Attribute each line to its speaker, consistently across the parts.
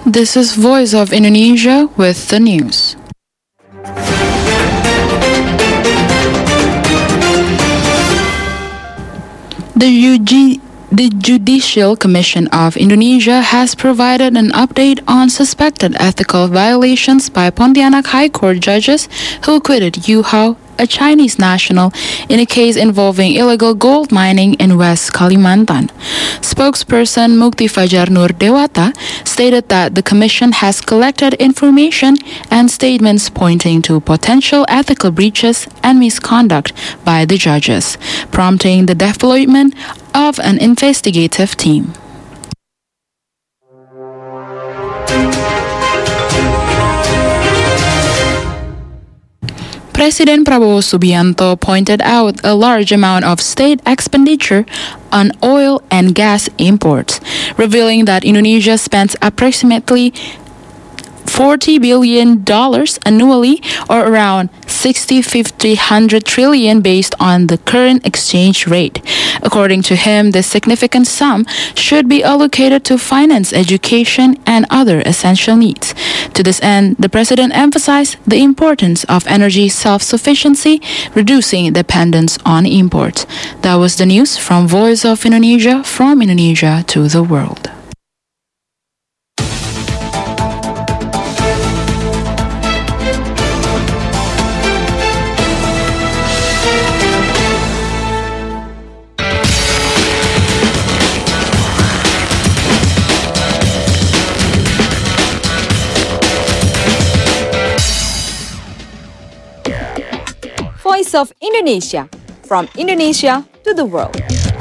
Speaker 1: This is Voice of Indonesia with the news. The Judicial Commission of Indonesia has provided an update on suspected ethical violations by Pontianak High Court judges who acquitted Yu Hao, a Chinese national, in a case involving illegal gold mining in West Kalimantan. Spokesperson Mukti Fajar Nur Dewata stated that the commission has collected information and statements pointing to potential ethical breaches and misconduct by the judges, prompting the deployment of an investigative team. Presiden Prabowo Subianto pointed out a large amount of state expenditure on oil and gas imports, revealing that Indonesia spends approximately $40 billion annually, or around 100 trillion based on the current exchange rate. According to him, this significant sum should be allocated to finance education and other essential needs. To this end, the president emphasized the importance of energy self-sufficiency, reducing dependence on imports. That was the news from Voice of Indonesia, from Indonesia to the world.
Speaker 2: Voice of Indonesia, from Indonesia to the world.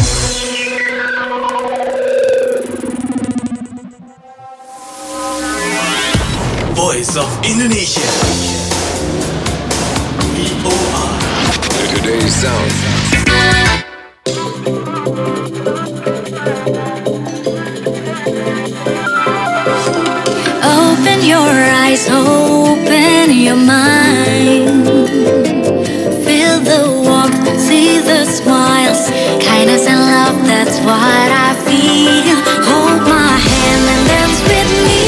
Speaker 3: Voice of Indonesia. VOA.
Speaker 4: Today's sound.
Speaker 5: Open your eyes, open your mind. Feel the warmth, see the smiles, kindness and love, that's what I feel. Hold my hand and dance with me.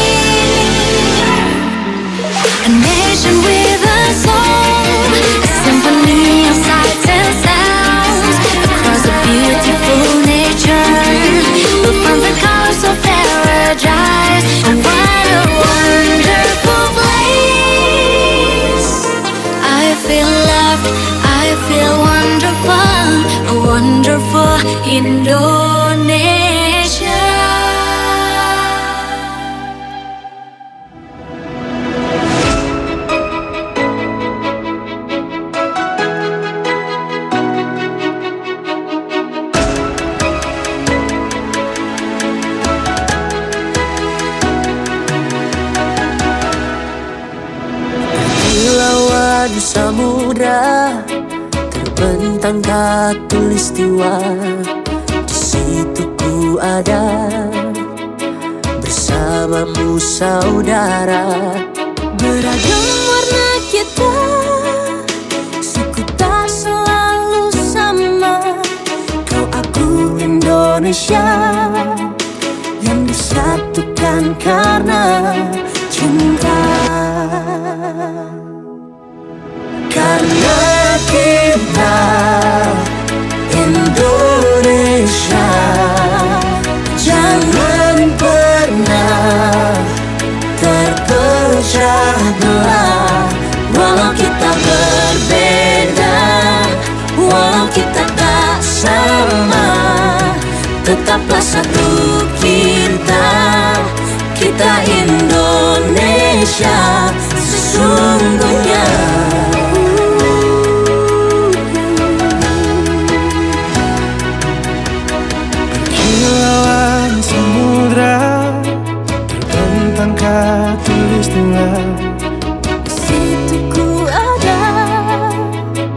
Speaker 5: A nation with a song, a symphony of sights and sounds. Across a beautiful nature, we'll find the colors of paradise. And what a wonderful place. I feel loved, I feel wonderful, a wonderful Indonesia.
Speaker 6: Lawan samudra terbentang khatulistiwa, di situ ku ada bersamamu saudara. Beragam warna kita, suku tak selalu sama. Kau aku Indonesia yang disatukan karena cinta. Karena kita Indonesia, jangan pernah terpecah belah. Walau kita berbeda, walau kita tak sama, tetaplah satu kita, kita Indonesia sesungguhnya.
Speaker 7: Lawan samudra terbentang khatulistiwa,
Speaker 6: di situ ku ada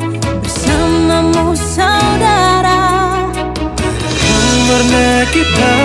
Speaker 6: bersamamu saudara.
Speaker 7: warna kita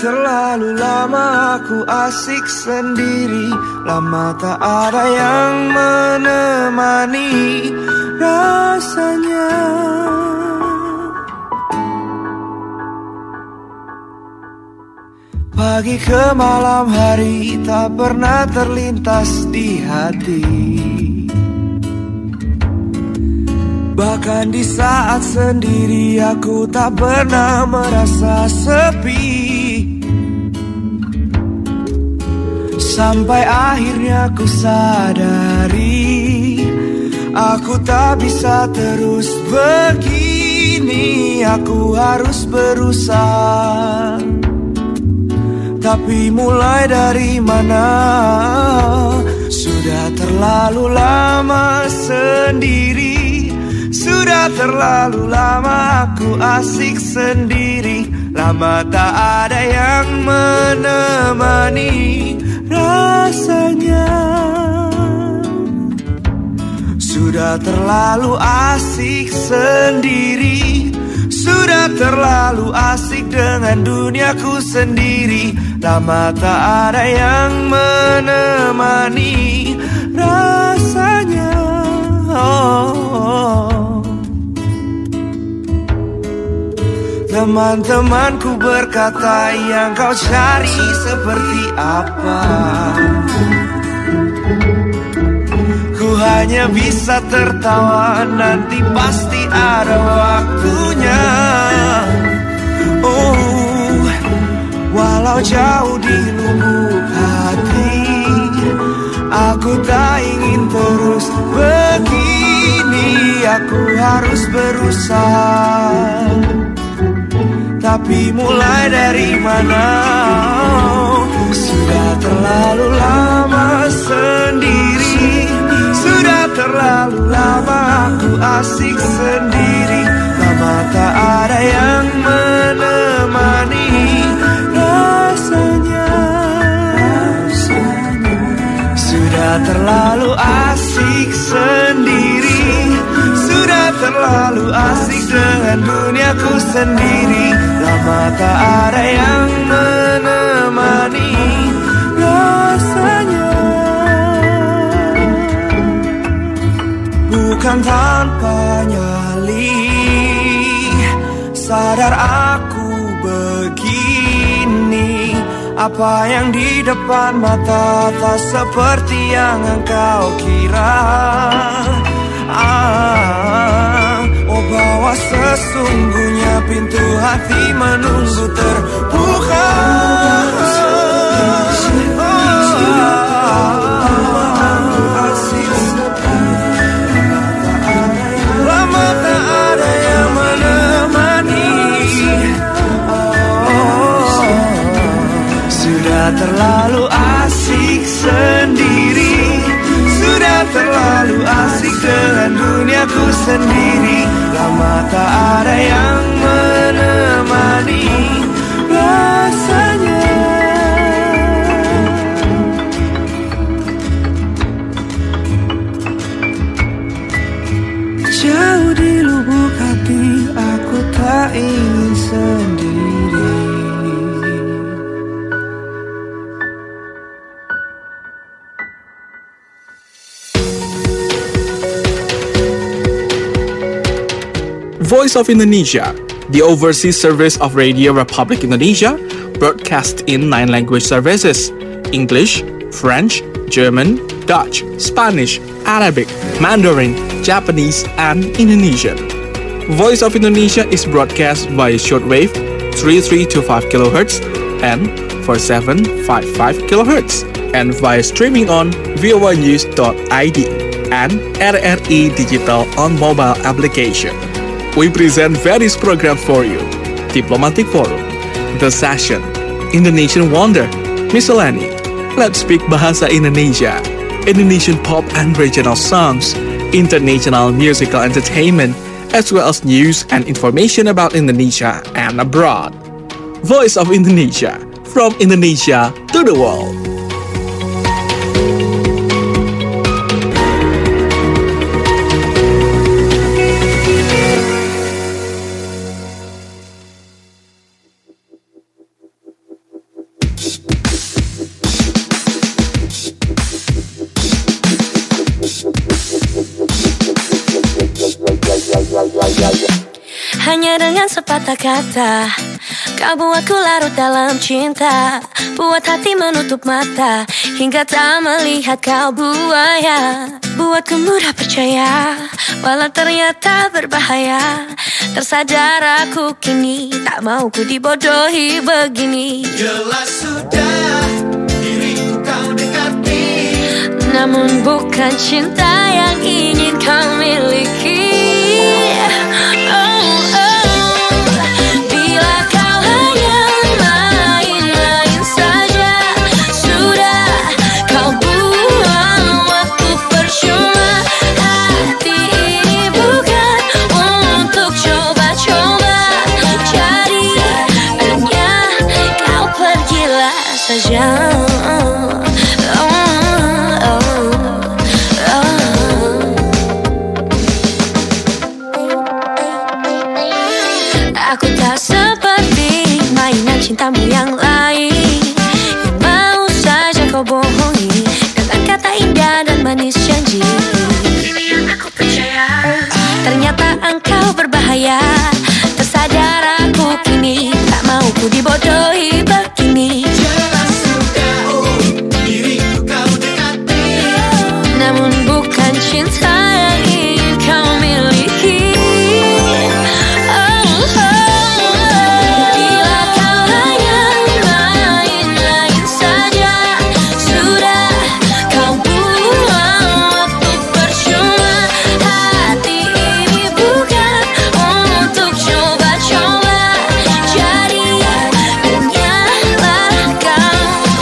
Speaker 7: terlalu lama aku asik sendiri, lama tak ada yang menemani rasanya. Pagi ke malam hari tak pernah terlintas di hati. Bahkan di saat sendiri aku tak pernah merasa sepi. Sampai akhirnya ku sadari, aku tak bisa terus begini. Aku harus berusaha. Tapi mulai dari mana? Sudah terlalu lama sendiri. Sudah terlalu lama aku asik sendiri, lama tak ada yang menemani rasanya. Sudah terlalu asik sendiri, sudah terlalu asik dengan duniaku sendiri, lama tak ada yang menemani rasanya. Teman-temanku berkata, yang kau cari seperti apa? Ku hanya bisa tertawa, nanti pasti ada waktunya. Oh, walau jauh di lubuk hati, aku tak ingin terus begini. Aku harus berusaha. Tapi mulai dari mana? Sudah terlalu lama sendiri, sudah terlalu lama aku asik sendiri, lama tak ada yang menemani rasanya. Sudah terlalu asik sendiri, sudah terlalu asik dengan duniaku sendiri, lama tak ada yang menemani rasanya. Bukan tanpa nyali, sadar aku begini. Apa yang di depan mata tak seperti yang engkau kira. Oh, bahwa sesungguhnya pintu hati menunggu terbuka. Lama tak ada yang menemani. Sudah terlalu asik sendiri, sudah terlalu asik dengan duniaku sendiri, lama tak ada yang menemani rasanya. Jauh di lubuk hati aku tak ingin sendiri.
Speaker 8: Voice of Indonesia, the overseas service of Radio Republic Indonesia, broadcast in 9 language services: English, French, German, Dutch, Spanish, Arabic, Mandarin, Japanese, and Indonesian. Voice of Indonesia is broadcast via shortwave 3325 kHz and 4755 kHz, and via streaming on voanews.id and RRI Digital on mobile application. We present various programs for you: Diplomatic Forum, The Session, Indonesian Wonder, Miscellany, Let's Speak Bahasa Indonesia, Indonesian pop and regional songs, international musical entertainment, as well as news and information about Indonesia and abroad. Voice of Indonesia, from Indonesia to the world.
Speaker 6: hanya dengan sepatah kata. Kau buatku larut dalam cinta, buat hati menutup mata hingga tak melihat kau buaya. Buatku mudah percaya, walau ternyata berbahaya. Tersadar aku kini, tak mau ku dibodohi begini.
Speaker 3: Jelas sudah diriku kau dekati,
Speaker 6: namun bukan cinta yang ingin kau miliki. Bila kau hanya main-main saja, sudah kau buang waktu percuma. Hati ini bukan untuk coba-coba, jadi hanya kau pergilah saja. Aku tak seperti mainan cintamu yang lain, yang mau saja kau bohongi dengan kata indah dan manis janji. Ini yang aku percaya, ternyata engkau berbahaya. Tersadar aku kini, tak mau ku dibodohi begini.
Speaker 3: jelas sudah diriku kau dekati,
Speaker 6: Namun bukan cinta yang ingin kau miliki. Bila kau hanya main-main saja, sudah kau buang waktu percuma. Hati ini bukan untuk coba-coba, jadi hanyalah kau.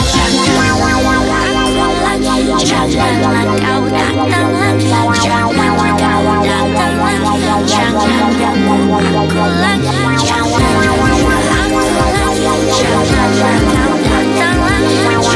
Speaker 6: Janganlah kau datang lagi, janganlah kau datang lagi, jangan ganggu aku lagi, janganlah kau datang lagi, janganlah kau datang lagi,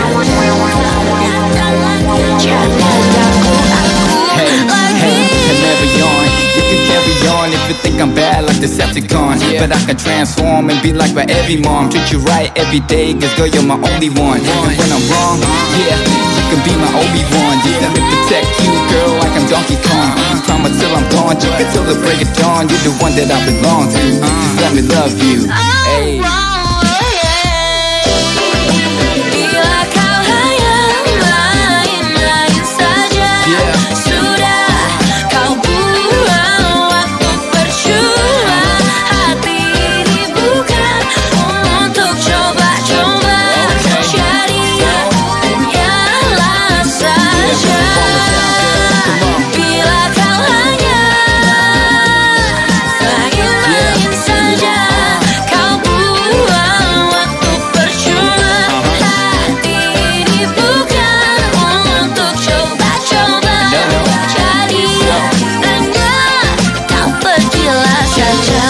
Speaker 6: jangan ganggu aku lagi.
Speaker 9: And never yawn. You can carry on if you think I'm bad like Decepticon, but I can transform and be like my every mom. Treat you right every day, cause girl you're my only one. And when I'm wrong, yeah, you can be my Obi-Wan. Yeah, let me protect you, girl, like I'm Donkey Kong. Promise till I'm gone, you can till the break of dawn. You're the one that I belong to, just let me love you. Hey.
Speaker 6: Bila kau hanya main-main saja, sudah kau buang waktu percuma. Hati ini bukan untuk coba-coba, jadi hanyalah saja. Bila kau hanya main-main saja, kau buang waktu percuma. Hati ini bukan untuk coba-coba, jadi hanya kau pergilah saja.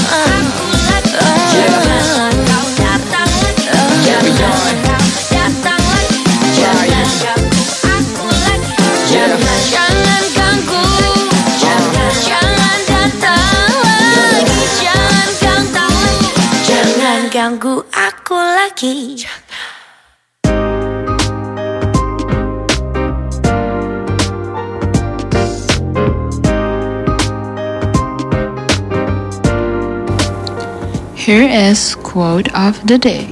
Speaker 6: Kau datang lagi, jangan kau datang lagi, jangan ganggu aku lagi, jangan ganggu, jangan datang lagi, jangan datang lagi, jangan ganggu aku lagi.
Speaker 1: Here is quote of the day.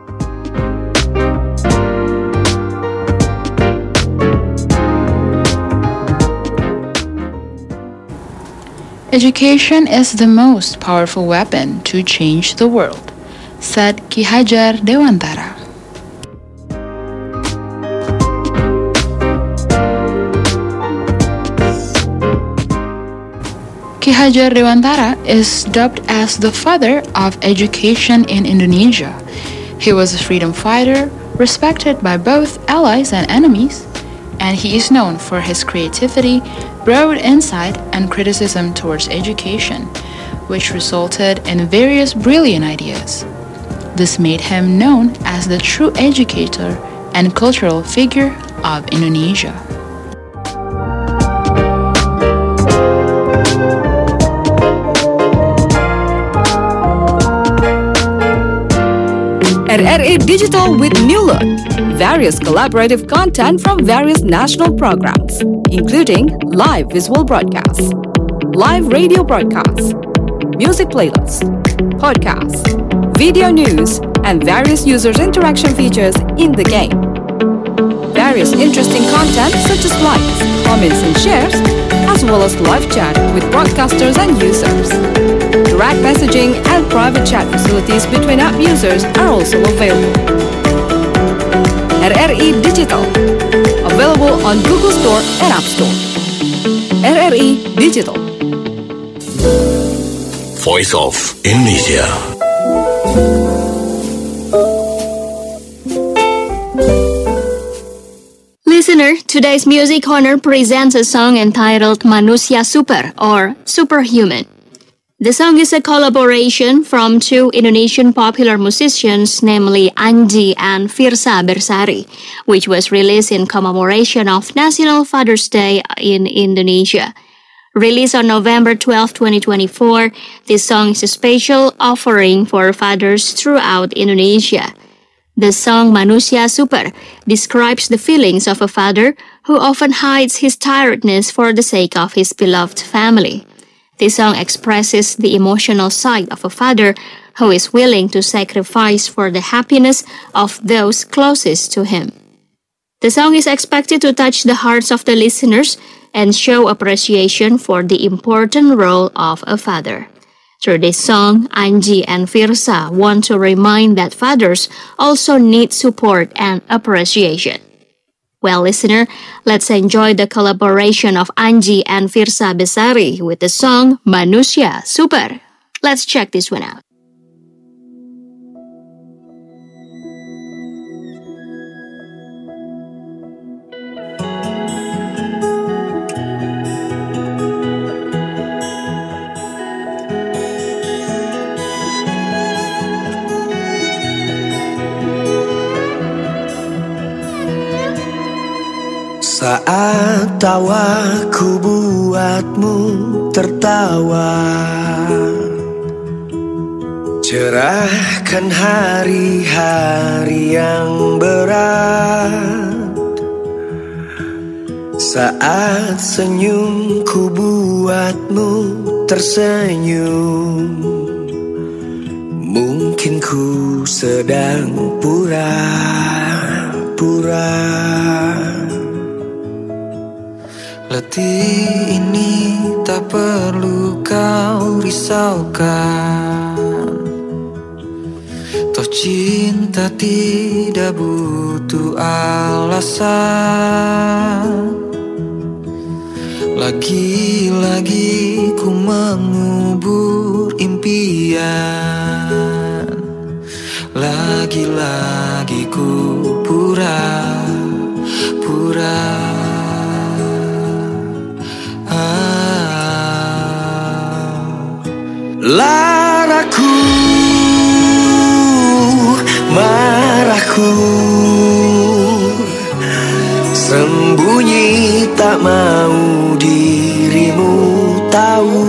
Speaker 1: Education is the most powerful weapon to change the world, said Ki Hajar Dewantara. Ki Hajar Dewantara is dubbed as the father of education in Indonesia. He was a freedom fighter, respected by both allies and enemies, and he is known for his creativity, broad insight, and criticism towards education, which resulted in various brilliant ideas. This made him known as the true educator and cultural figure of Indonesia.
Speaker 2: RRI Digital with New Look. Various collaborative content from various national programs, including live visual broadcasts, live radio broadcasts, music playlists, podcasts, video news, and various users' interaction features in the game. Various interesting content such as likes, comments, and shares, as well as live chat with broadcasters and users. Direct messaging and private chat facilities between app users are also available. RRI Digital, available on Google Store and App Store. RRI Digital.
Speaker 4: Voice of Indonesia.
Speaker 10: Listener, today's Music Corner presents a song entitled Manusia Super or Superhuman. The song is a collaboration from two Indonesian popular musicians, namely Anji and Firsa Bersari, which was released in commemoration of National Father's Day in Indonesia. Released on November 12, 2024, this song is a special offering for fathers throughout Indonesia. The song Manusia Super describes the feelings of a father who often hides his tiredness for the sake of his beloved family. This song expresses the emotional side of a father who is willing to sacrifice for the happiness of those closest to him. The song is expected to touch the hearts of the listeners and show appreciation for the important role of a father. Through this song, Anji and Firsa want to remind that fathers also need support and appreciation. Well, listener, let's enjoy the collaboration of Anji and Firsa Bersari with the song Manusia Super. Let's check this one out.
Speaker 7: Saat tawaku buatmu tertawa, cerahkan hari-hari yang berat. Saat senyumku buatmu tersenyum, mungkin ku sedang pura-pura.
Speaker 11: Letih ini tak perlu kau risaukan, toh cinta tidak butuh alasan. Lagi-lagi ku mengubur impian, lagi-lagi ku pura-pura.
Speaker 7: Laraku, marahku, sembunyi tak mau dirimu tahu.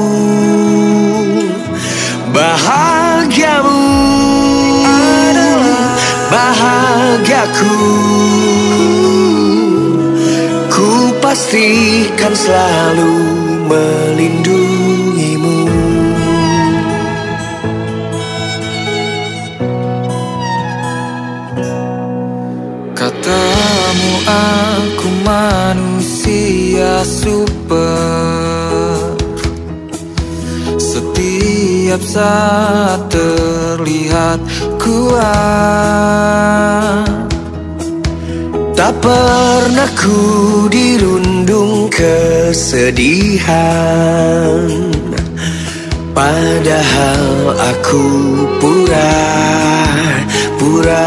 Speaker 7: Bahagiamu adalah bahagiaku, ku pastikan selalu melindungimu.
Speaker 11: Katamu aku manusia super, setiap saat terlihat kuat.
Speaker 7: Tak pernah ku dirundung kesedihan, padahal aku pura-pura.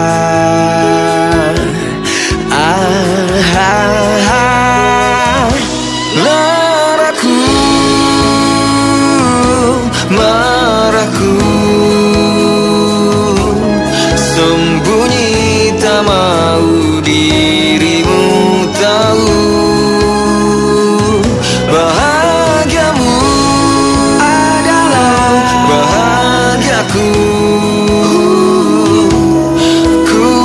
Speaker 7: Laraku, marahku, sembunyi tak mau dirimu tahu. Bahagiamu adalah bahagiaku, ku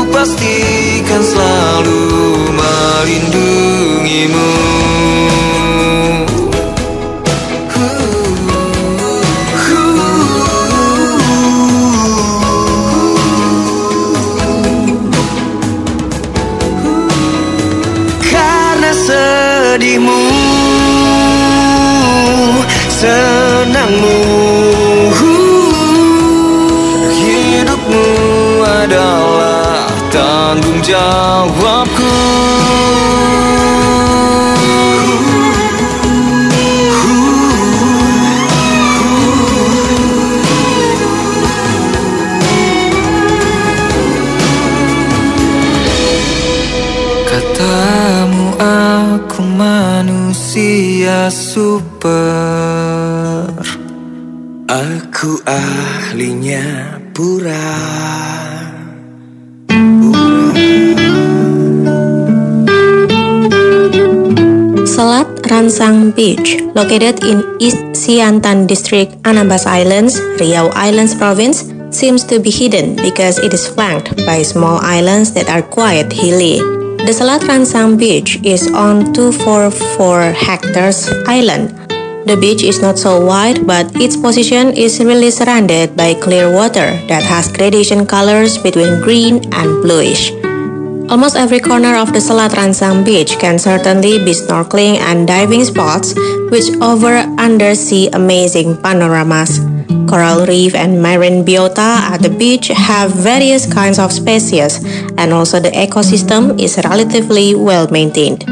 Speaker 7: sedihmu, senangmu, hidupmu adalah tanggung jawabku.
Speaker 11: Katamu aku manusia super,
Speaker 7: Aku ahlinya pura.
Speaker 12: Selat Ransang Beach, located in East Siantan District, Anambas Islands, Riau Islands Province, seems to be hidden because it is flanked by small islands that are quite hilly. The Selat Ransang Beach is on 244 hectares island. The beach is not so wide, but its position is really surrounded by clear water that has gradation colors between green and bluish. Almost every corner of the Selat Ransang Beach can certainly be snorkeling and diving spots, which offer undersea amazing panoramas. Coral reef and marine biota at the beach have various kinds of species, and also the ecosystem is relatively well maintained.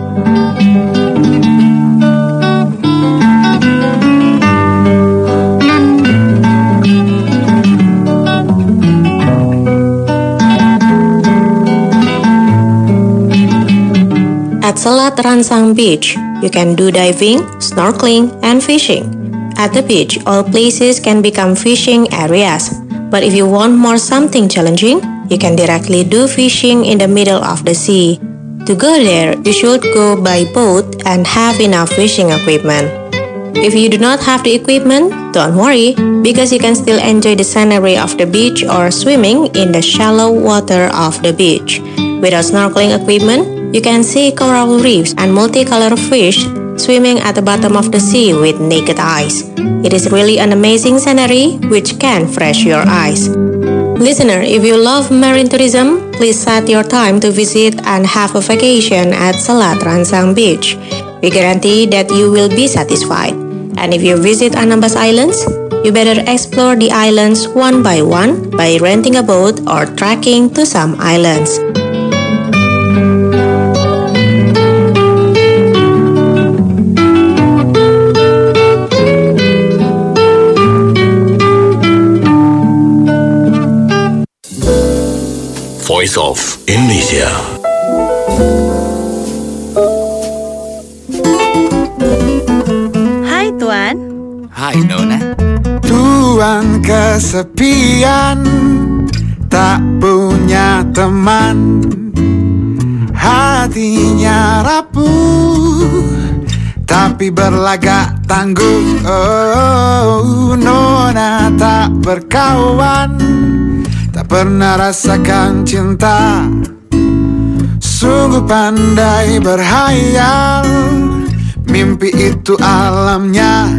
Speaker 12: At Selat Ransang Beach, you can do diving, snorkeling, and fishing. At the beach, all places can become fishing areas. But if you want more something challenging, you can directly do fishing in the middle of the sea. To go there, you should go by boat and have enough fishing equipment. If you do not have the equipment, don't worry, because you can still enjoy the scenery of the beach or swimming in the shallow water of the beach. Without snorkeling equipment, you can see coral reefs and multicolored fish swimming at the bottom of the sea with naked eyes. It is really an amazing scenery which can refresh your eyes. Listener, if you love marine tourism, please set your time to visit and have a vacation at Selat Ransang Beach. We guarantee that you will be satisfied. And if you visit Anambas Islands, you better explore the islands one by one by renting a boat or trekking to some islands.
Speaker 4: Voice of Indonesia.
Speaker 13: Hai Tuan.
Speaker 14: Hai Nona.
Speaker 15: Tuan kesepian, tak punya teman, hatinya rapuh, tapi berlagak tangguh. Oh, Nona tak berkawan, tak pernah rasakan cinta, sungguh pandai berhayal, mimpi itu alamnya.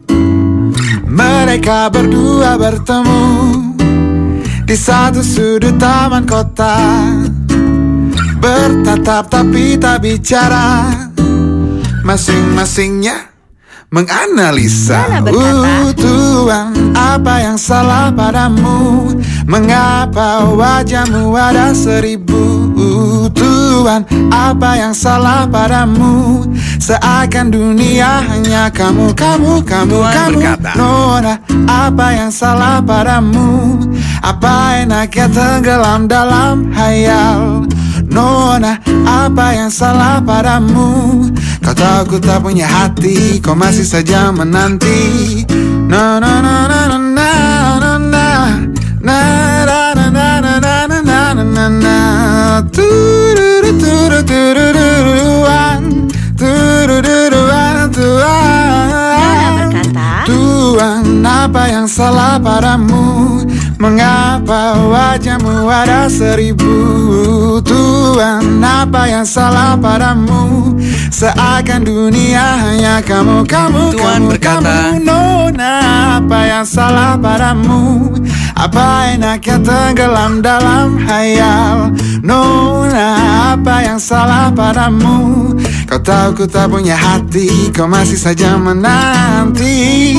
Speaker 15: Mereka berdua bertemu di satu sudut taman kota, bertatap tapi tak bicara, masing-masingnya menganalisa. Tuan, apa yang salah padamu? Mengapa wajahmu ada seribu? Tuan, apa yang salah padamu? Seakan dunia hanya kamu. Nona, apa yang salah padamu? Apa enaknya tenggelam dalam hayal? Nona, apa yang salah padamu? Kau tahu ku tak punya hati, kau masih saja menanti. Na na na na na na na na na na na na na na na na na. Tururu tururu tururuan, tururuan tuan. Tuan, apa yang salah padamu? Mengapa wajahmu ada seribu? Tuan, apa yang salah padamu? Seakan dunia hanya kamu.
Speaker 14: Tuan berkata,
Speaker 15: Nona, apa yang salah padamu? Apa enaknya tenggelam dalam hayal? Nona, apa yang salah padamu? Kau tahu ku tak punya hati, kau masih saja menanti.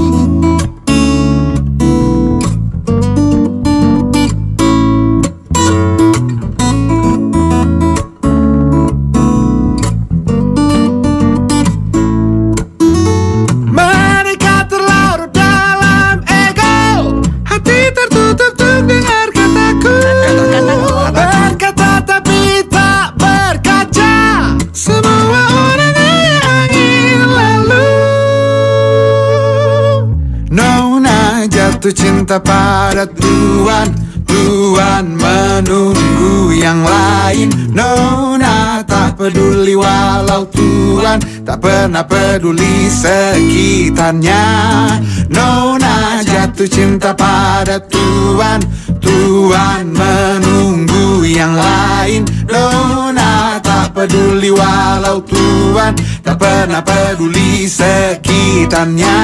Speaker 15: Jatuh cinta pada Tuhan, Tuhan menunggu yang lain. Nona tak peduli walau Tuhan tak pernah peduli sekitarnya. Nona jatuh cinta pada Tuhan, Tuhan menunggu yang lain. Nona tak peduli walau Tuhan tak pernah peduli sekitarnya.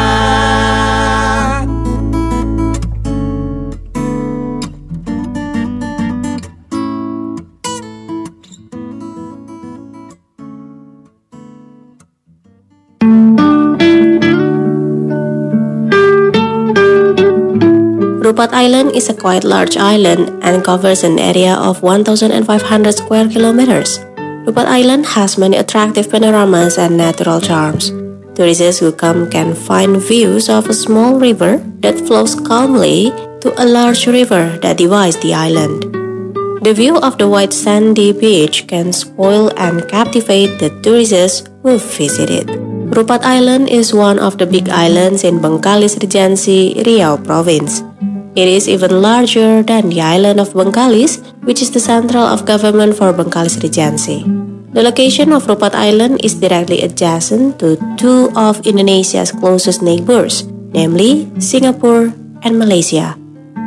Speaker 12: Rupat Island is a quite large island and covers an area of 1,500 square kilometers. Rupat Island has many attractive panoramas and natural charms. Tourists who come can find views of a small river that flows calmly to a large river that divides the island. The view of the white sandy beach can spoil and captivate the tourists who visit it. Rupat Island is one of the big islands in Bengkalis Regency, Riau Province. It is even larger than the island of Bengkalis, which is the central of government for Bengkalis Regency. The location of Rupat Island is directly adjacent to two of Indonesia's closest neighbors, namely Singapore and Malaysia.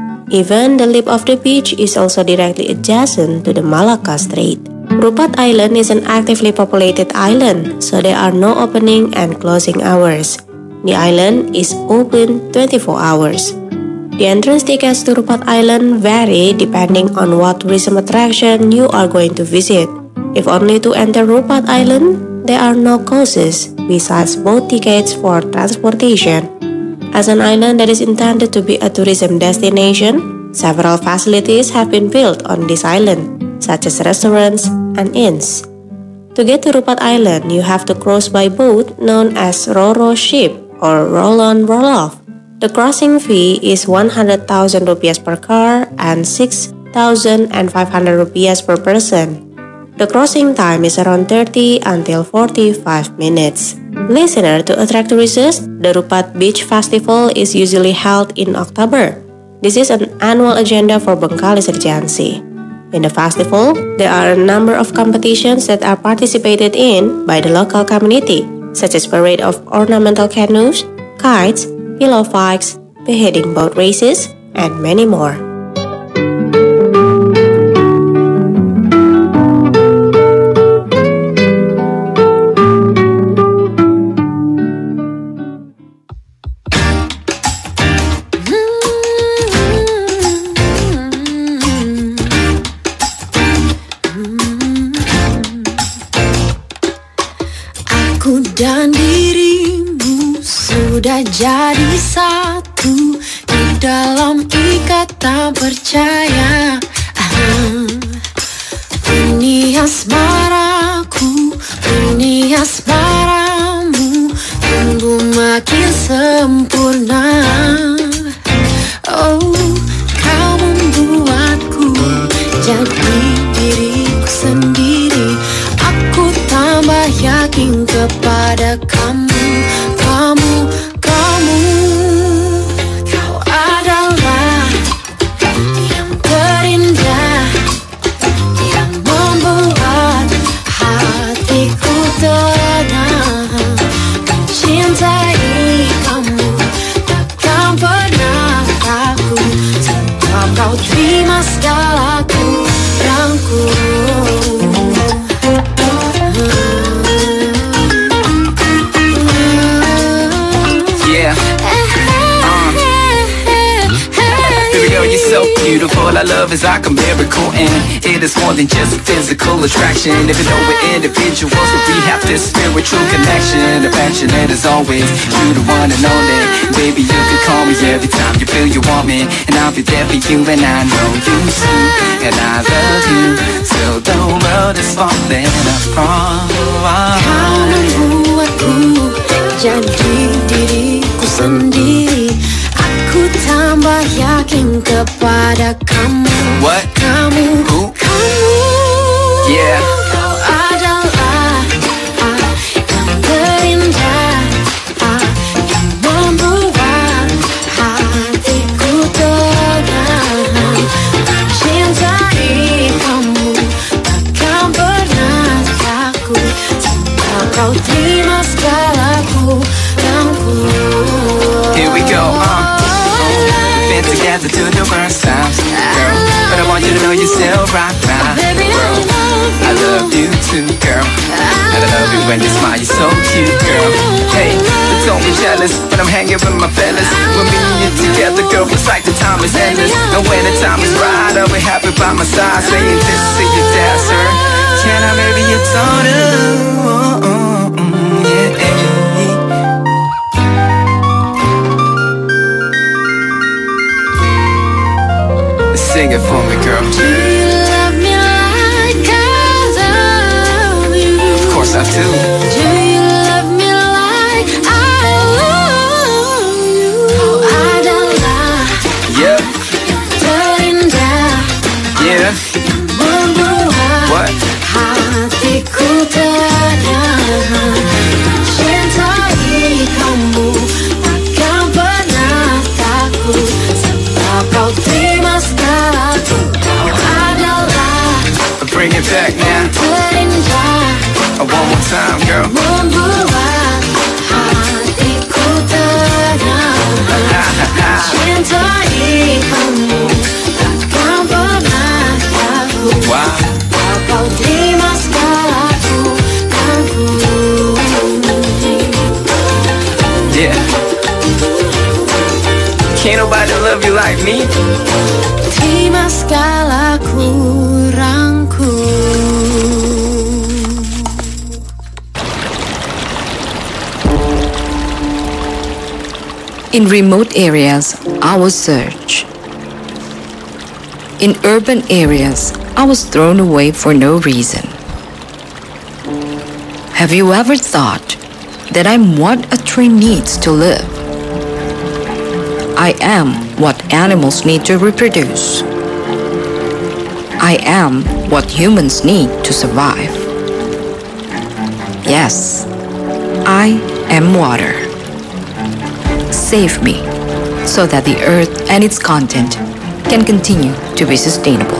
Speaker 12: Even the lip of the beach is also directly adjacent to the Malacca Strait. Rupat Island is an actively populated island, so there are no opening and closing hours. The island is open 24 hours. The entrance tickets to Rupat Island vary depending on what tourism attraction you are going to visit. If only to enter Rupat Island, there are no costs besides boat tickets for transportation. As an island that is intended to be a tourism destination, several facilities have been built on this island, such as restaurants and inns. To get to Rupat Island, you have to cross by boat known as Ro-Ro ship or roll-on roll-off. The crossing fee is 100,000 rupiah per car and 6,500 rupiah per person. The crossing time is around 30 until 45 minutes. Listener, to attract tourists, the Rupat Beach Festival is usually held in October. This is an annual agenda for Bengkalis Regency. In the festival, there are a number of competitions that are participated in by the local community, such as parade of ornamental canoes, kites, pillow fights, beheading boat races, and many more.
Speaker 6: Aku dan dirimu sudah jadi satu di dalam ikatan percaya. Ini asmaraku, ini asmaramu, tumbuh makin sempurna. Oh, kau membuatku jadi diriku sendiri. Aku tambah yakin kepada kamu, kamu, kamu. Kau adalah yang terindah, yang membuat hatiku tenang. Mencintai kamu takkan pernah takut, sebab kau terima segala kurangku.
Speaker 9: Baby girl, you're so beautiful. Our love is like a miracle, and it is more than just physical attraction. Even though we're individuals, but we have this spiritual connection. Affectionate as always, you the one and only. Baby, you can call me every time you feel you want me, and I'll be there for you, and I know you too. And I love you till the world is falling apart.
Speaker 6: Kau membuatku jadi diriku sendiri. Aku tambah yakin kepada kamu.
Speaker 9: What?
Speaker 6: Kamu,
Speaker 9: who?
Speaker 6: kamu.
Speaker 9: Yeah.
Speaker 6: Kau adalah yang terindah, yang membuat hatiku tenang. Cintai kamu takkan pernah takut, sebab kau terima segala kurangku.
Speaker 9: Here we go, we've been together to the worst times, girl, but I want you to know you still rock my world. I love you too, girl, and I love you when you smile, you're so cute, girl. Hey, but don't be jealous when I'm hanging with my fellas. When me and you together, girl, it's like the time is endless. And when the time is right, I'll be happy by my side, saying this to your dad, sir. Can I marry your daughter? Sing it for me, girl.
Speaker 6: Do you love me like I love you?
Speaker 9: Of course I do.
Speaker 6: Do you love me like I love you? Kau adalah
Speaker 9: Yep.
Speaker 6: yang terindah,
Speaker 9: Yeah.
Speaker 6: membuat
Speaker 9: What?
Speaker 6: hatiku tenang. Cintai kamu takkan pernah takut, sebab kau terima segalaku. Kau adalah
Speaker 9: Bring it back now.
Speaker 6: terindah,
Speaker 9: One more time, girl.
Speaker 6: membuat hatiku tenang. Cintai kamu takkan pernah takut,
Speaker 9: Wow.
Speaker 6: sebab kau terima segalaku.
Speaker 9: Yeah. Can't nobody love you like me.
Speaker 6: Terima segala kurangku.
Speaker 13: In remote areas, I was searched. In urban areas, I was thrown away for no reason. Have you ever thought that I'm what a tree needs to live? I am what animals need to reproduce. I am what humans need to survive. Yes, I am water. Save me so that the earth and its content can continue to be sustainable.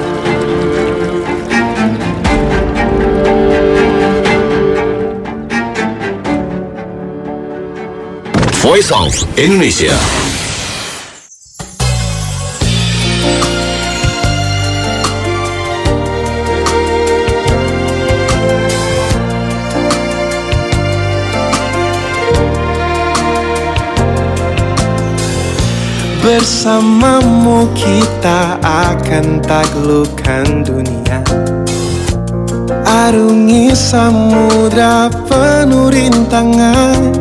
Speaker 4: Voice of Indonesia.
Speaker 7: Bersamamu kita akan taklukkan dunia, arungi samudra penuh rintangan.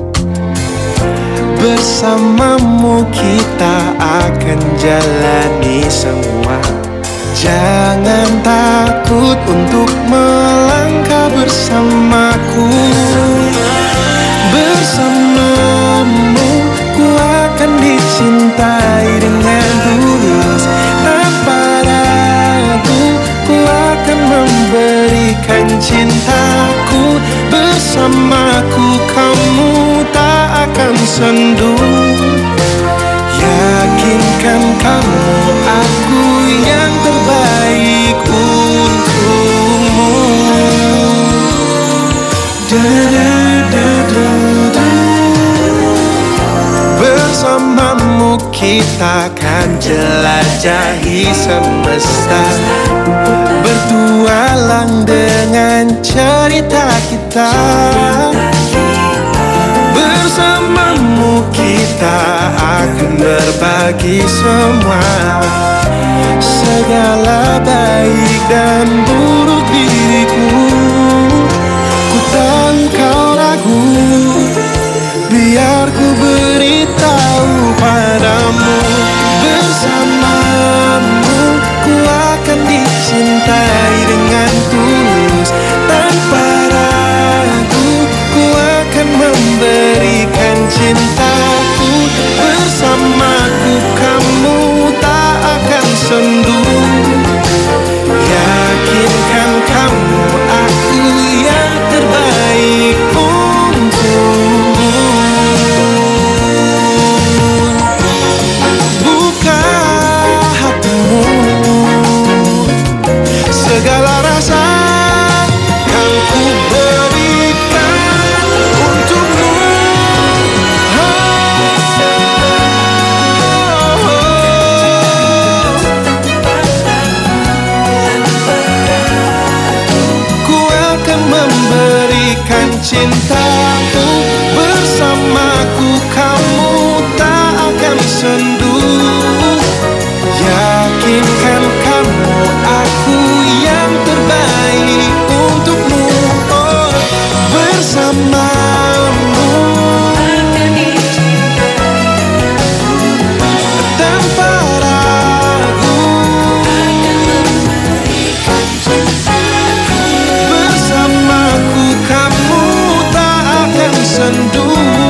Speaker 7: Bersamamu kita akan jalani semua. Jangan takut untuk melangkah bersamaku. Bersamamu ku akan dicintai dengan tulus. Tanpa ragu ku akan memberikan cintaku. Bersamaku kamu tak akan sendu. Yakinkan kamu aku yang terbaik untukmu. Bersamamu kita akan jelajahi semesta, bertualang dengan cerita kita. Bersamamu kita akan berbagi semua.
Speaker 16: segala baik dan buruk diriku. Ku tahu kau ragu, biar ku beritahu padamu. Bersamamu ku akan dicintai dengan tulus. Tanpa ragu ku akan memberikan cintaku. Bersamaku kamu tak akan sendu. Yakinkan kamu aku yang terbaik untukmu. Buka hatimu, segala rasa kan ku berikan untukmu. Ku akan memberikan cintaku. Bersamaku kamu tak akan sendu. Yakinkan kamu aku yang terbaik untukmu. Oh, bersamamu tanpa ragu. Bersamaku kamu tak akan sendu.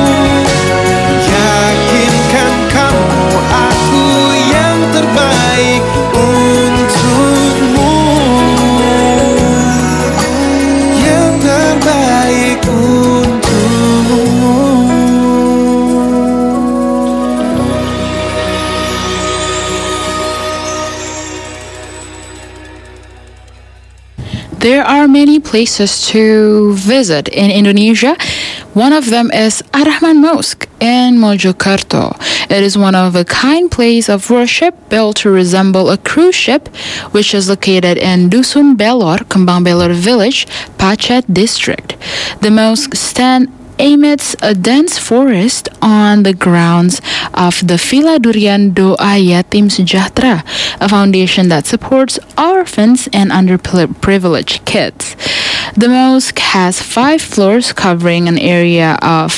Speaker 16: Yakinkan kamu aku yang terbaik untukmu. Yang terbaik untukmu.
Speaker 1: There are many places to visit in Indonesia. One of them is Ar-Rahman Mosque in Mojokerto. It is one of a kind place of worship built to resemble a cruise ship, which is located in Dusun Belor, Kembang Belor village, Pacet district. The mosque stands amidst a dense forest on the grounds of the Villa Durian Doa Yatim Sejahtera, a foundation that supports orphans and underprivileged kids. The mosque has 5 floors covering an area of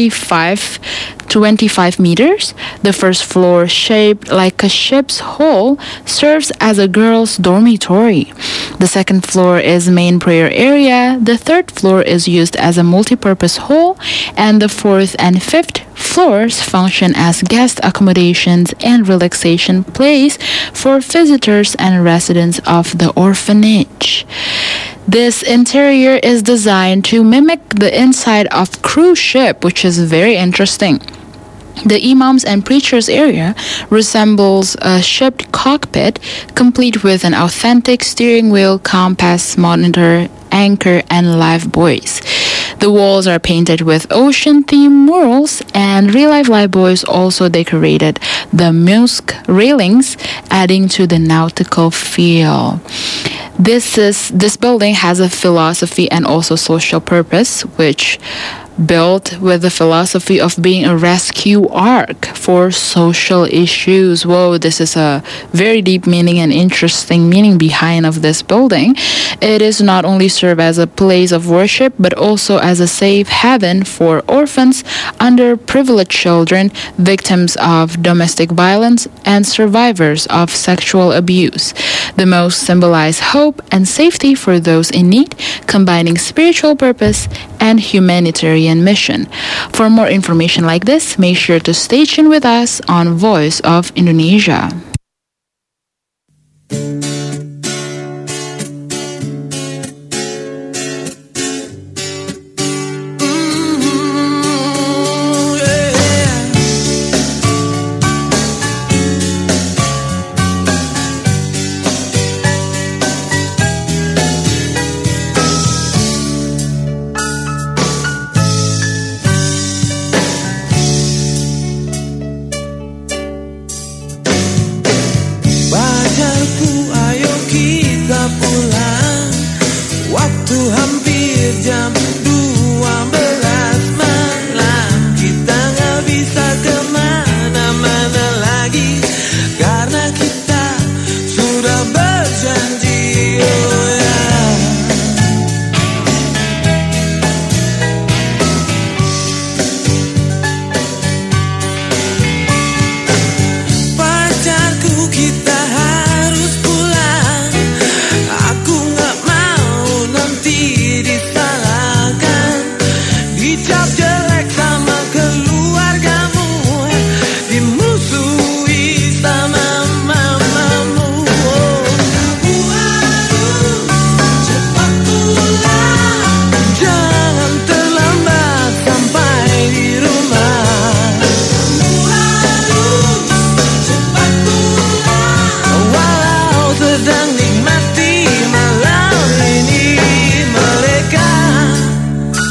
Speaker 1: 25 meters. The first floor, shaped like a ship's hull, serves as a girls' dormitory. The second floor is main prayer area. The third floor is used as a multi-purpose hall, and the fourth and fifth floors function as guest accommodations and relaxation place for visitors and residents of the orphanage. This interior is designed to mimic the inside of cruise ship, which is very interesting. The imams and preachers area resembles a ship cockpit, complete with an authentic steering wheel, compass, monitor, anchor, and life buoys. The walls are painted with ocean-themed murals, and real-life life buoys also decorated the mosque railings, adding to the nautical feel. This building has a philosophy and also social purpose, which built with the philosophy of being a rescue ark for social issues. Whoa, this is a very deep meaning and interesting meaning behind of this building. It is not only serve as a place of worship, but also as a safe haven for orphans, underprivileged children, victims of domestic violence, and survivors of sexual abuse. The mosque symbolize hope and safety for those in need, combining spiritual purpose and humanitarian mission. For more information like this, make sure to stay tuned with us on Voice of Indonesia.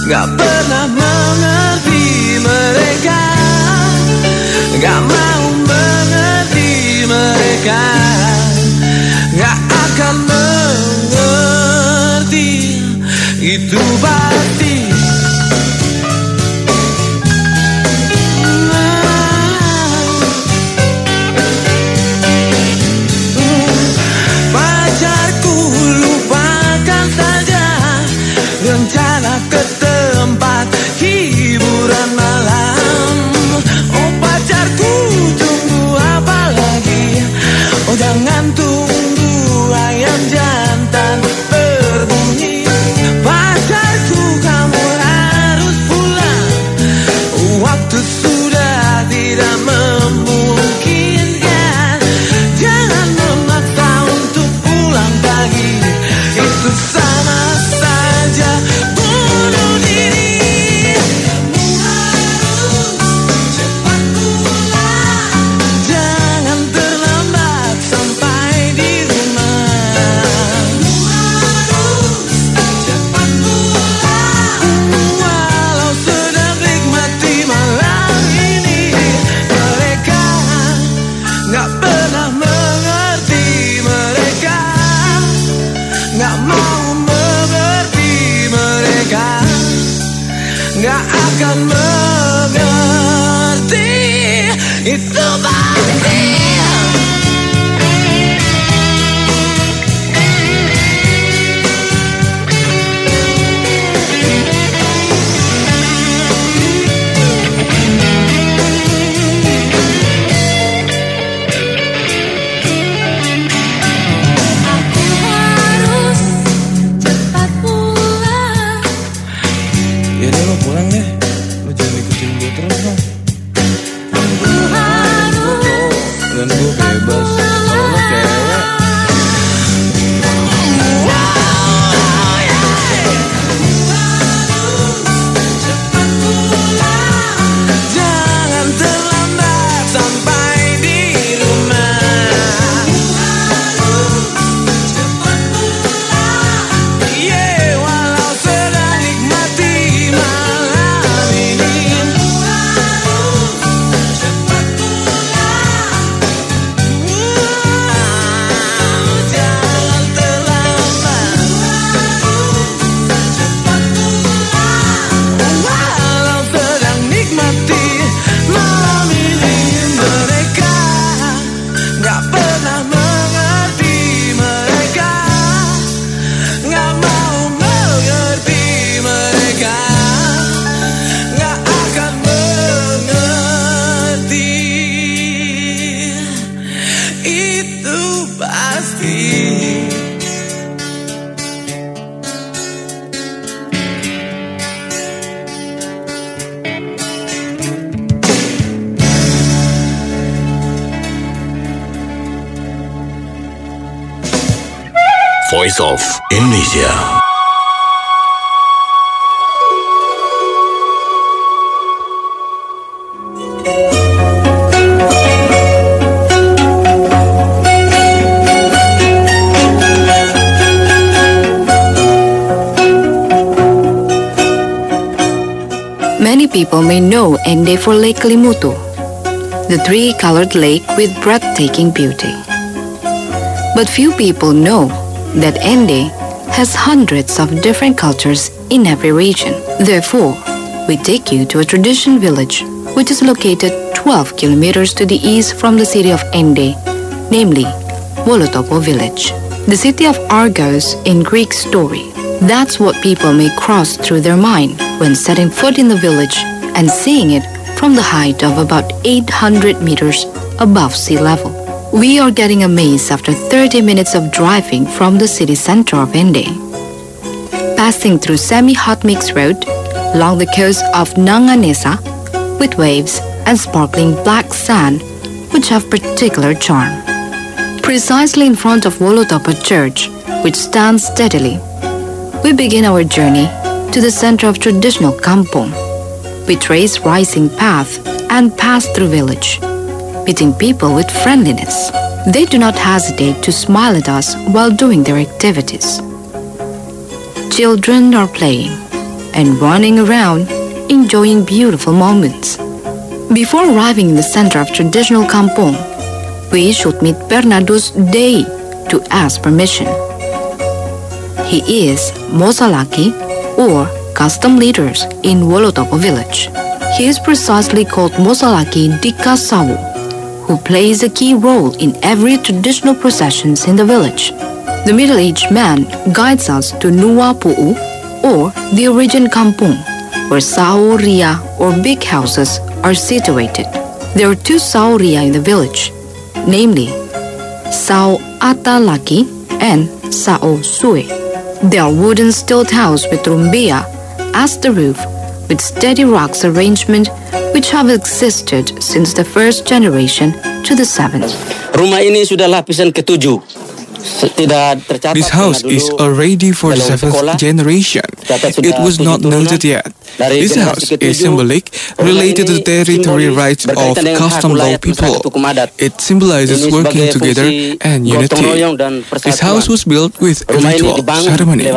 Speaker 16: Gak pernah mengerti mereka, gak mau mengerti mereka, gak akan mengerti, itu pasti. Pacarku, lupakan saja rencana ke tempat hiburan malam. Oh pacarku, tunggu apa lagi? Oh jangan tunggu ayam jantan berbunyi. Pacarku, kamu harus pulang, waktu sudah tidak memungkinkan. Jangan memaksa untuk pulang pagi, itu sama saja bunuh diri. Kamu harus cepat pulang, jangan terlambat sampai di rumah. Kamu harus cepat pulang, walau sedang nikmati malam ini. Mereka gak pernah mengerti mereka, gak mau mengerti mereka, gak akan mengerti, itu pasti. Cepat pulang.
Speaker 11: Ya deh lo pulang deh, lo jangan ikutin gue terus dong. Dan gue bebas, kalau lo cewek.
Speaker 16: Jangan terlambat sampai di rumah. Cepat pulang, yeah, walau sedang nikmati malam ini. Cepat pulang, jangan terlambat. Cepat pulang, walau sedang nikmati malam ini. Mereka gak pernah mengerti mereka, gak mau mengerti mereka, gak akan mengerti, itu pasti.
Speaker 4: Voice of Indonesia.
Speaker 13: Many people may know Ende for Lake Kelimutu, the three-colored lake with breathtaking beauty. But few people know that Ende has hundreds of different cultures in every region. Therefore, we take you to a tradition village which is located 12 kilometers to the east from the city of Ende, namely Wolotopo village. The city of Argos in Greek story. That's what people may cross through their mind when setting foot in the village and seeing it from the height of about 800 meters above sea level. We are getting amazed after 30 minutes of driving from the city center of Ende. Passing through semi-hot mix road along the coast of Nanganesa with waves and sparkling black sand which have particular charm. Precisely in front of Wolotopo Church, which stands steadily, we begin our journey to the center of traditional kampong. We trace rising path and pass through village, meeting people with friendliness. They do not hesitate to smile at us while doing their activities. Children are playing, and running around, enjoying beautiful moments. Before arriving in the center of traditional kampung, we should meet Bernardo's day to ask permission. He is Mosalaki, or custom leaders in Wolotopo village. He is precisely called Mosalaki Dikasawu, who plays a key role in every traditional processions in the village. The middle-aged man guides us to Nuwa Pu'u, or the origin kampung, where sauria or big houses are situated. There are two sauria in the village, namely Sao Atalaki and Sao Sue. They are wooden stilted house with rumbia as the roof, with steady rocks arrangement which have existed since the first generation to the seventh.
Speaker 17: Rumah ini sudah lapisan ketujuh. Tidak tercatat.
Speaker 11: This house is already for the seventh generation. It was not noted yet. This house is symbolic related to the territory rights of custom law people. It symbolizes working together and unity. This house was built with a ritual ceremony.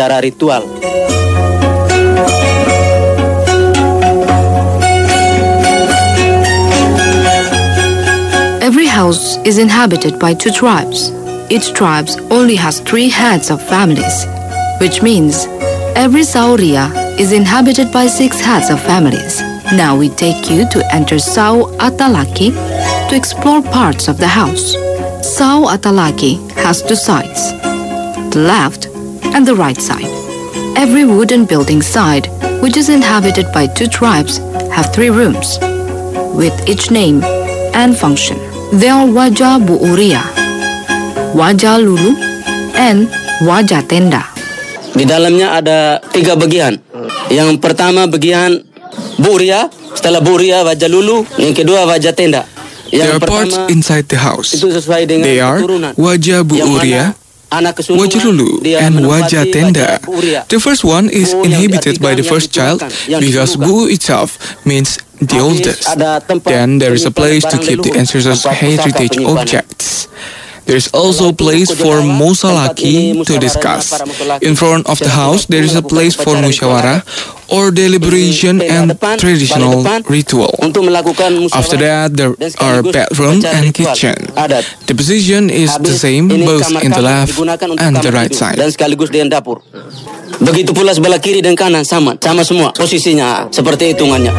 Speaker 13: Every house is inhabited by two tribes. Each tribe only has 3 heads of families, which means every sauria is inhabited by 6 heads of families. Now we take you to enter Sao Atalaki to explore parts of the house. Sao Atalaki has 2 sides, the left and the right side. Every wooden building side, which is inhabited by 2 tribes, have 3 rooms, with each name and function. They are Wajah Buuria, Wajah Lulu, and Wajah Tenda.
Speaker 17: Di dalamnya ada 3 bagian. Yang pertama bagian Buria, setelah Buria Wajah Lulu, yang kedua Wajah Tenda.
Speaker 11: There are parts inside the house. They are Wajah Buuria, Wajah Lulu, and Wajah Tenda. The first one is inhabited by the first child because Bu itself means the oldest. Then there is a place to keep the ancestors' heritage objects. There is also a place for Mosalaki to discuss. In front of the house, there is a place for musyawarah or deliberation and traditional ritual. After that, there are bedroom and kitchen. The position is the same both in the left and the right side.
Speaker 17: Dan sekaligus di dapur. Begitu pula sebelah kiri dan kanan sama semua posisinya seperti hitungannya.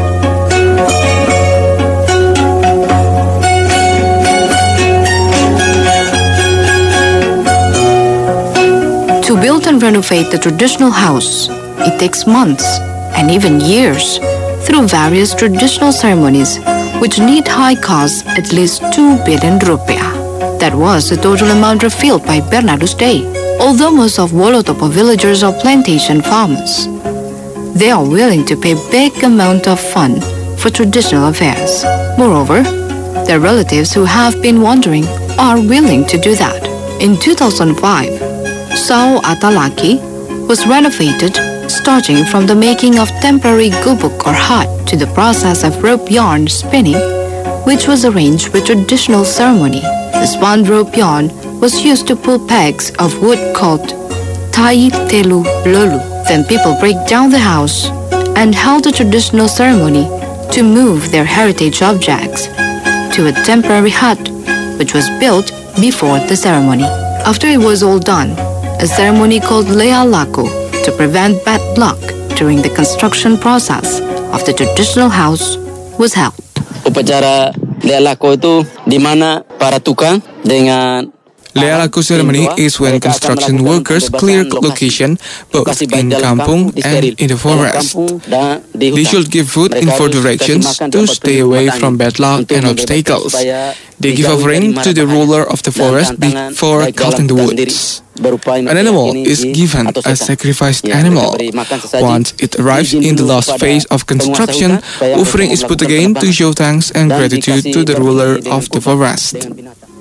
Speaker 13: To build and renovate the traditional house, it takes months and even years through various traditional ceremonies which need high costs at least 2 billion rupiah. That was the total amount revealed by Bernardo's day. Although most of Wolotopo villagers are plantation farmers, they are willing to pay big amount of fund for traditional affairs. Moreover, their relatives who have been wandering are willing to do that. In 2005, Sao Atalaki was renovated, starting from the making of temporary gubuk or hut to the process of rope yarn spinning, which was arranged with traditional ceremony. The spun rope yarn was used to pull pegs of wood called Tai Telu Lolu. Then people break down the house and held a traditional ceremony to move their heritage objects to a temporary hut, which was built before the ceremony. After it was all done, a ceremony called Lea Laku to prevent bad luck during the construction process of the traditional house was held.
Speaker 17: Upacara Lea Laku itu di mana para tukang dengan
Speaker 11: Lea Laku ceremony is when construction workers clear location both in kampung and in the forest. They should give food in 4 directions to stay away from bad luck and obstacles. They give offering to the ruler of the forest before cutting the woods. An animal is given as sacrificed animal. Once it arrives in the last phase of construction, offering is put again to show thanks and gratitude to the ruler of the forest.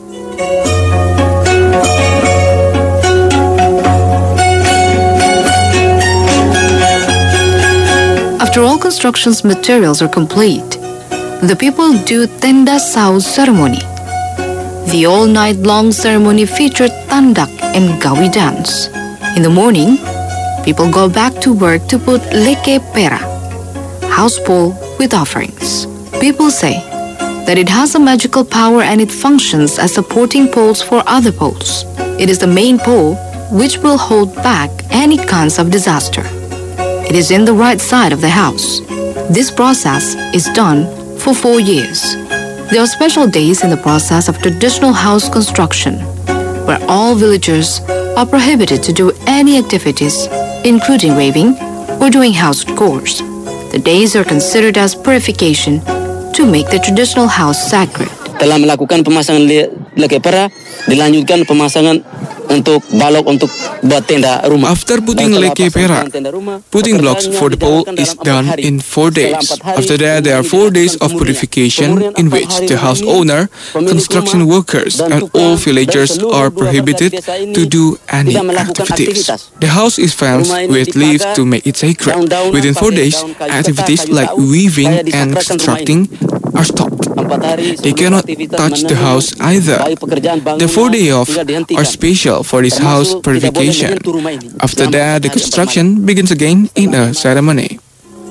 Speaker 13: After all construction's materials are complete, the people do Tenda Sao ceremony. The all-night long ceremony featured tandak and gawi dance. In the morning, people go back to work to put leke pera, house pole with offerings. People say that it has a magical power and it functions as supporting poles for other poles. It is the main pole which will hold back any kinds of disaster. It is in the right side of the house. This process is done for 4 years. There are special days in the process of traditional house construction where all villagers are prohibited to do any activities, including waving or doing house chores. The days are considered as purification to make the traditional house sacred.
Speaker 17: Telah melakukan pemasangan leke pera, dilanjutkan pemasangan untuk balok untuk buat tenda rumah.
Speaker 11: After putting leke pera, putting blocks for the pole is done in 4 days. After that, there are 4 days of purification in which the house owner, construction workers, and all villagers are prohibited to do any activities. The house is fenced with leaves to make it sacred. Within 4 days, activities like weaving and constructing are stopped. They cannot touch the house either. The 4 days off are special for this house purification. After that, the construction begins again in a ceremony.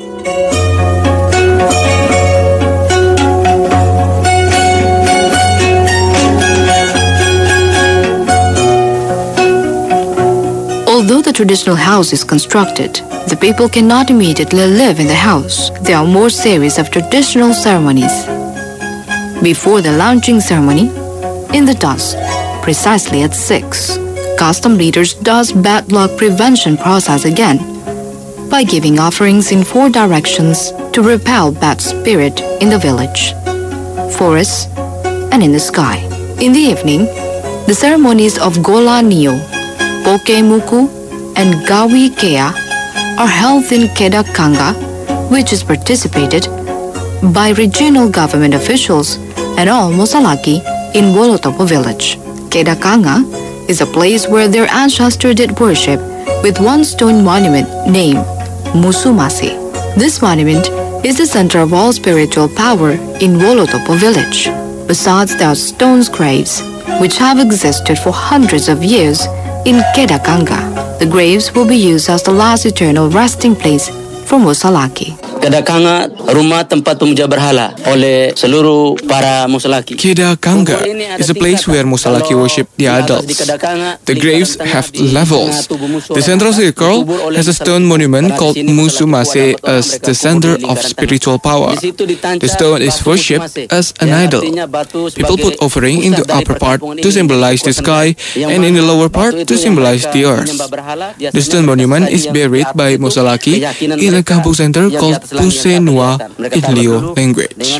Speaker 13: Although the traditional house is constructed, the people cannot immediately live in the house. There are more series of traditional ceremonies. Before the launching ceremony, in the dusk, precisely at 6, custom leaders does bad luck prevention process again by giving offerings in 4 directions to repel bad spirit in the village, forests, and in the sky. In the evening, the ceremonies of Gola Nio, Pokemuku, and Gawi Kea are held in Kedakanga, which is participated by regional government officials and all Mosalaki in Wolotopo village. Kedakanga is a place where their ancestors did worship with one stone monument named Musumase. This monument is the center of all spiritual power in Wolotopo village. Besides, there are stone graves which have existed for hundreds of years in Kedakanga. The graves will be used as the last eternal resting place for Mosalaki.
Speaker 17: Kedakanga, rumah tempat pemuja berhala oleh seluruh para Mosalaki.
Speaker 11: Kedakanga is a place where Mosalaki worship the adults. The graves have levels. The central circle has a stone monument called Musumase as the center of spiritual power. The stone is worshipped as an idol. People put offering in the upper part to symbolize the sky and in the lower part to symbolize the earth. The stone monument is buried by Mosalaki in a kampung center called Puse Nua in Lio language.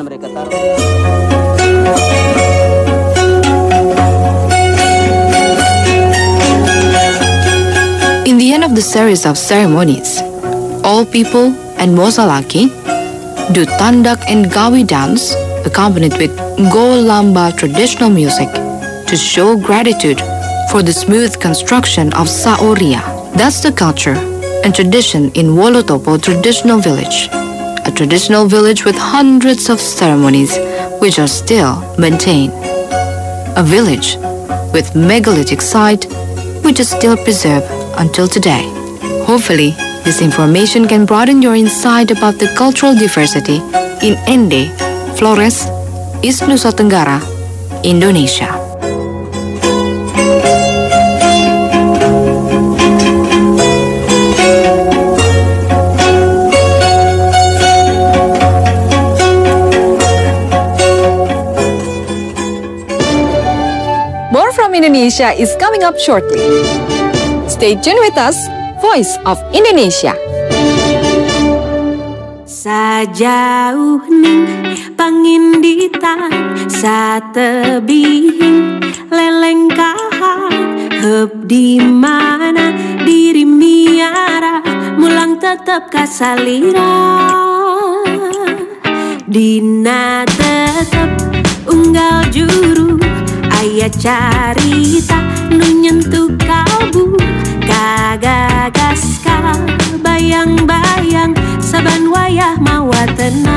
Speaker 13: In the end of the series of ceremonies, all people and Mosalaki do Tandak and Gawi dance accompanied with Go Lamba traditional music to show gratitude for the smooth construction of Saoria. That's the culture and tradition in Wolotopo traditional village, a traditional village with hundreds of ceremonies which are still maintained. A village with megalithic site which is still preserved until today. Hopefully, this information can broaden your insight about the cultural diversity in Ende, Flores, East Nusa Tenggara, Indonesia.
Speaker 2: More from Indonesia is coming up shortly. Stay tuned with us, Voice of Indonesia.
Speaker 18: Sajauh ning panginditan satebihing lelengkahan heb di mana diri miara mulang tetep kasalira dina tetep unggal juru aya carita nu nyentuh kalbu kagagas ka bayang-bayang saban wayah mawa tenang